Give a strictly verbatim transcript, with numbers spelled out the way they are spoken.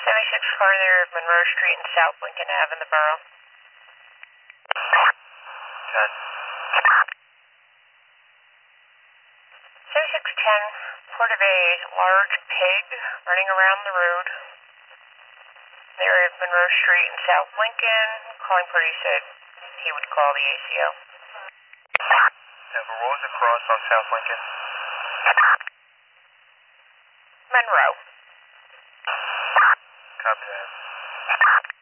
seventy-six corner of Monroe Street and South Lincoln Ave in the borough. ten. seventy-six ten, report of a large pig running around the road in the area of Monroe Street and South Lincoln. Calling party said he would call the A C O. Denver, what was the cross on South Lincoln? Monroe. Copy that.